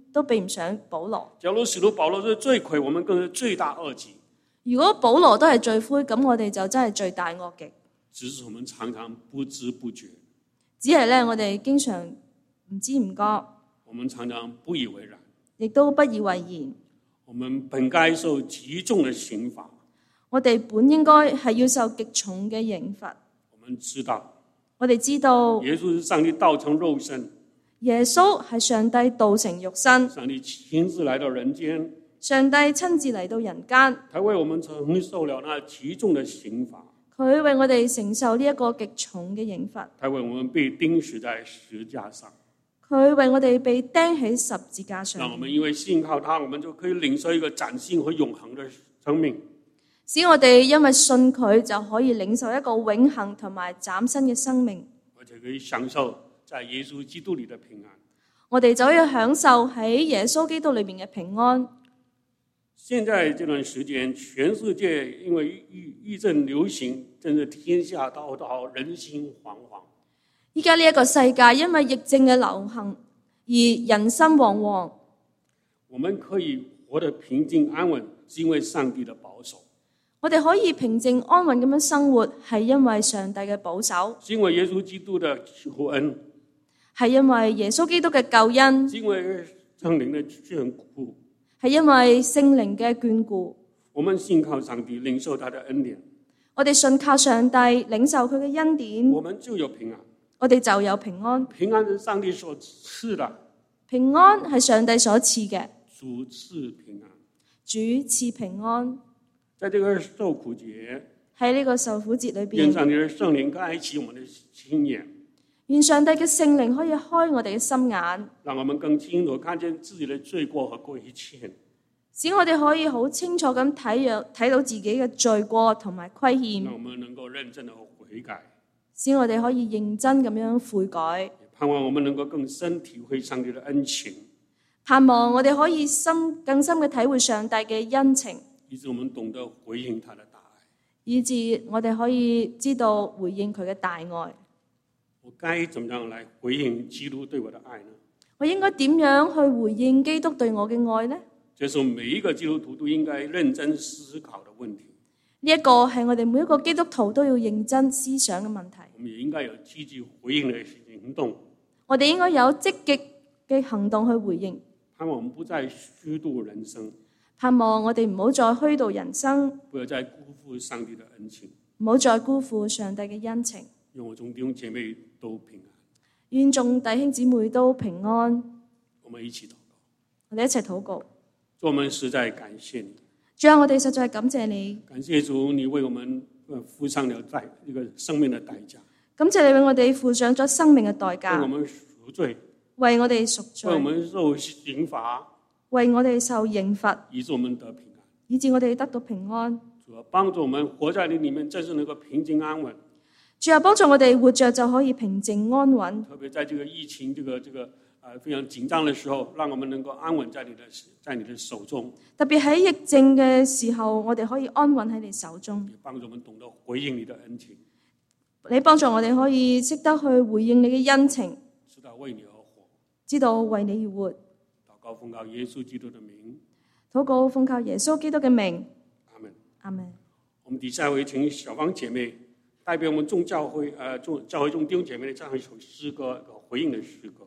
都比唔上保羅。 假如使徒保羅是罪魁，我們更是罪大惡極。 如果保羅都係罪魁，咁我哋就真係罪大惡極。 只是我們常常不知不覺， 只係咧，我哋經常唔知唔覺， 我們常常不以為然， 亦都不以為然。 我們本該受極重的刑罰， 我哋本應該係要受極重嘅刑罰。 我們知道， 我哋知道耶穌是上帝道成肉身， 耶穌係上帝道成肉身， 上帝親自來到人間， 上帝親自嚟到人間， 他為我們承受了那極重的刑罰， 佢為我哋承受呢一個極重嘅刑罰， 他為我們被釘死在十架上， 佢為我哋被釘喺十字架上， 讓我們因為信靠他，我們就可以領受一個嶄新和永恆的生命， 使我哋因為信佢就可以領受一個永恆同埋嶄新嘅生命， 而且可以享受在耶穌基督裏的平安。 我哋就可以享受喺耶穌基督裏面嘅平安。 現在這段時間，全世界因為疫疫症流行，真是天下滔滔，人心惶惶。 依家呢一個世界因為疫症嘅流行而人心惶惶。 我們可以活得平靜安穩，是因為上帝的保守。 我哋可以平靜安穩咁樣生活，係因為上帝嘅保守， 是因為耶穌基督的救恩， 係因為耶穌基督嘅救恩， 是因為聖靈的眷顧， 係因為聖靈嘅眷顧。 我們信靠上帝，領受他的恩典， 我哋信靠上帝，領受佢嘅恩典， 我們就有平安。 我哋就有平安。 平安是上帝所賜的， 平安係上帝所賜嘅， 主賜平安。 主賜平安。 在這個受苦節， 喺呢個受苦節裏願邊， 上帝的聖靈開啟我們的心眼， 願上帝嘅聖靈可以開我哋嘅心眼， 讓我們更清楚看見自己的罪過和虧欠， 使我哋可以好清楚咁睇若睇到自己嘅罪過同埋虧欠， 讓我們能夠認真的悔改， 使我哋可以認真咁樣悔改， 盼望我們能夠更深體會上帝的恩情， 盼望我哋可以深更深嘅體會上帝嘅恩情， 以致我們懂得回應他的大愛。 以致我哋可以知道回應佢嘅大愛。 我該怎麼樣來回應基督對我的愛呢？ 我應該點樣去回應基督對我嘅愛呢？ 這是每一個基督徒都應該認真思考的問題。 呢一個係我哋每一個基督徒都要認真思想嘅問題。 我們也應該有積極回應的行動。 我哋應該有積極嘅行動去回應。 盼望我們不再虛度人生， 盼望我哋唔好再虛度人生， 不要再辜負上帝的恩情， 唔好再辜負上帝嘅恩情。 願我眾弟兄姐妹都平安。 願眾弟兄姊妹都平安。 我們一起禱告。 我哋一齊禱告。 主，我們實在感謝你。 主啊，我哋實在感謝你。 感謝主，你為我們付上了代一個生命的代價。 感謝你為我哋付上咗生命嘅代價。 為我們贖罪。 為我哋贖罪。 為我們受刑罰。 為我哋受刑罰。 以致我們得平安。 以致我哋得到平安。 主啊，幫助我們活在你裡面，真是能夠平靜安穩。 主啊，幫助我哋活着就可以平靜安穩。 特別在這個疫情、這個、這個呃非常緊張的時候，讓我們能夠安穩在你的在你的手中。 特別喺疫症嘅時候，我哋可以安穩喺你手中。 也幫助我們懂得回應你的恩情。 你幫助我哋可以識得去回應你嘅恩情， 知道為你而活， 知道為你而活。 禱告奉靠耶穌基督的名。 禱告奉靠耶穌基督嘅名。 阿門。 阿門。 我們底下會請小芳姐妹代表我們眾教會呃眾教會眾弟兄姐妹唱一首詩歌，一個回應的詩歌。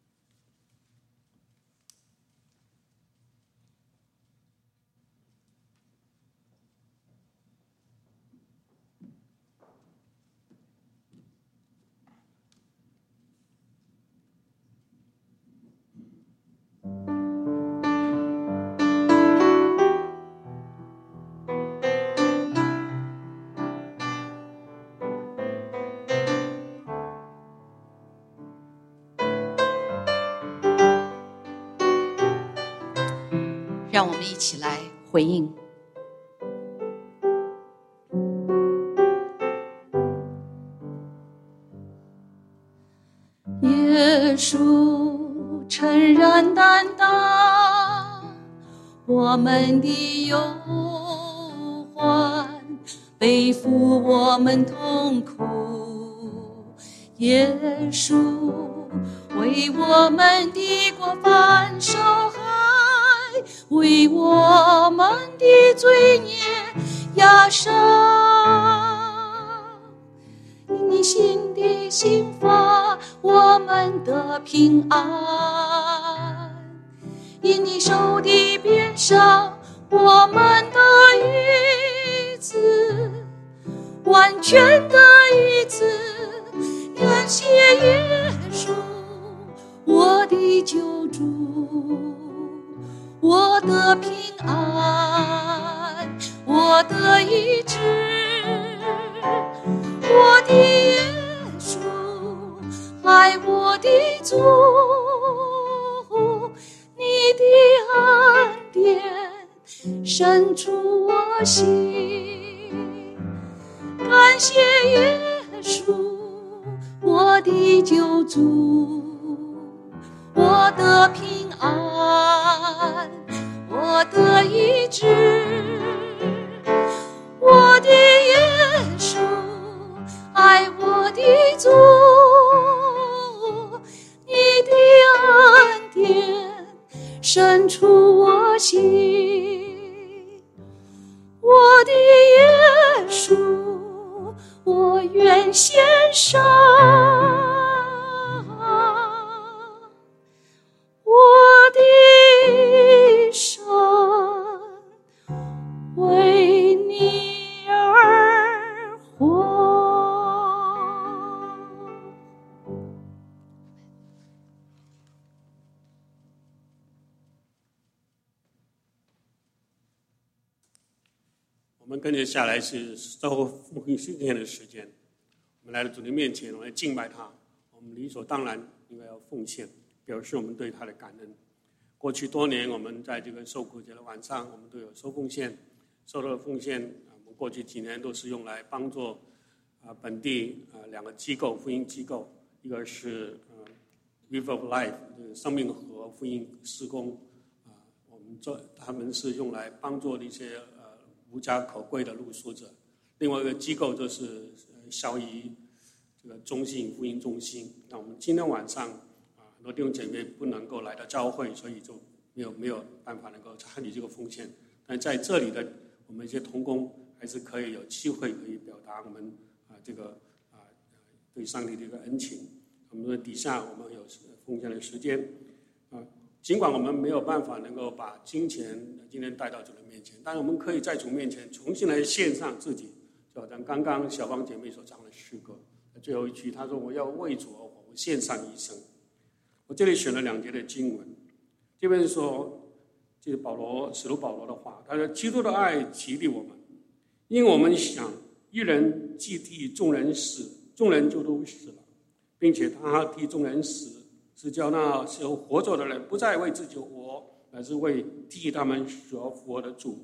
让我们一起来回应。 耶稣诚然担当我们的忧患，背负我们痛苦。耶稣为我们的过犯受害，为我们的罪孽压伤。因你心的刑罚，我们得平安；因你手的鞭伤，我们得医治，完全的医治。感谢耶稣，我的救主，我的平安，我的医治。我的耶稣，爱我的主，你的恩典深出我心。感谢耶稣，我的救主，我的平安，我的医治。我的耶稣，爱我的主，你的恩典深出我心。我的耶稣，我愿献上我的生，为你而活。 我们跟着下来是最后复兴训练的时间，我们来到主的面前，我们来敬拜他。我们理所当然应该要奉献，表示我们对他的感恩。过去多年，我们在这个受苦节的晚上，我们都有收奉献，收到的奉献，我们过去几年都是用来帮助啊本地啊两个机构福音机构，一个是呃 River of Life 就是生命河福音事工啊，我们做他们是用来帮助一些呃无家可归的露宿者。另外一个机构就是小怡这个中心福音中心。那我们今天晚上啊，很多弟兄姐妹不能够来到教会，所以就没有没有办法能够参与这个奉献。但在这里的我们一些同工还是可以有机会可以表达我们啊这个啊对上帝的一个恩情。我们的底下我们有奉献的时间啊，尽管我们没有办法能够把金钱今天带到主的面前，但是我们可以在主面前重新来献上自己。就好像刚刚小芳姐妹所唱的诗歌，最后一句她说：“我要为主而活，我献上一生。”我这里选了两节的经文，这边说，这是保罗使徒保罗的话，他说：“基督的爱激励我们，因为我们想一人既替众人死，众人就都死了，并且他替众人死，是叫那时候活着的人不再为自己活，乃是为替他们所活的主活。”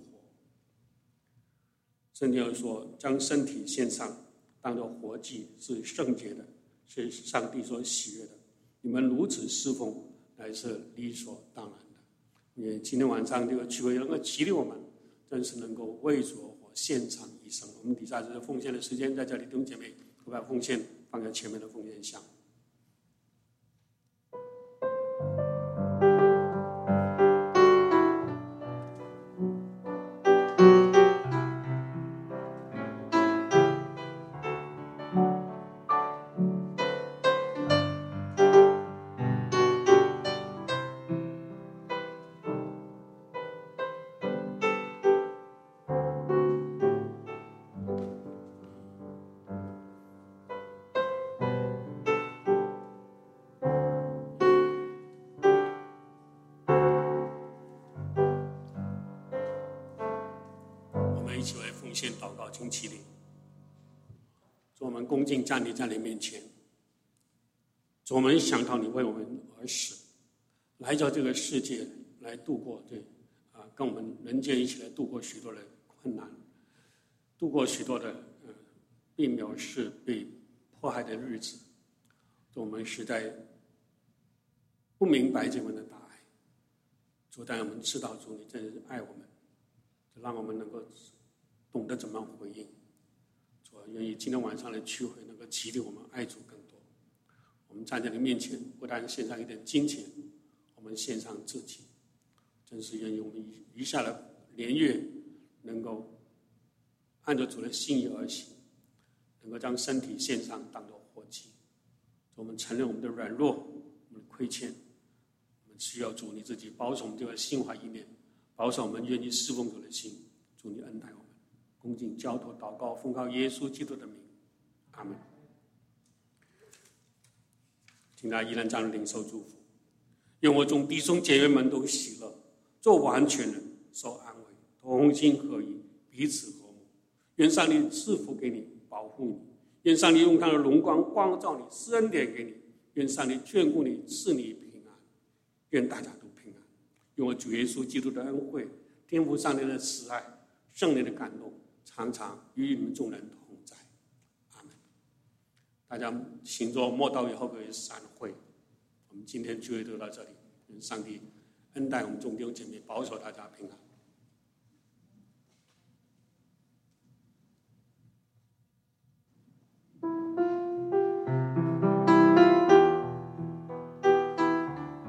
圣经又说，将身体献上，当作活祭，是圣洁的，是上帝所喜悦的。你们如此侍奉，乃是理所当然的。因为今天晚上这个聚会能够激励我们，真是能够为主而活，献上一生。我们底下就是奉献的时间，在这里弟兄姐妹会把奉献放在前面的奉献箱。一起为奉献祷告，请起立。主，我们恭敬站立在你面前。主，我们想到你为我们而死，来到这个世界来度过，对啊，跟我们人间一起来度过许多的困难，度过许多的呃被藐视、被迫害的日子。主，我们实在不明白这份的大爱。主，但我们知道主你真是爱我们，让我们能够懂得怎么回应。主，愿意今天晚上的聚会能够激励我们爱主更多。我们站在你面前，不但献上一点金钱，我们献上自己。真是愿意我们余下的年月能够按照主的心意而行，能够将身体献上当作活祭。我们承认我们的软弱，我们的亏欠，我们需要主你自己保守我们这个心怀意念，保守我们愿意侍奉主的心。主你恩待我们，恭敬交托祷告，奉靠耶稣基督的名，阿门。请大家依然站立领受祝福，愿我众弟兄姐妹们都喜乐，做完全人，受安慰，同心合一，彼此和睦。愿上帝赐福给你，保护你。愿上帝用他的荣光光照你，施恩典给你。愿上帝眷顾你，赐你平安。愿大家都平安。愿我主耶稣基督的恩惠，天父上帝的慈爱，圣灵的感动，常常与你们众人同在。阿门。大家行作默祷以后可以散会。我们今天聚会就到这里。愿上帝恩待我们众弟兄姐妹，保守大家平安。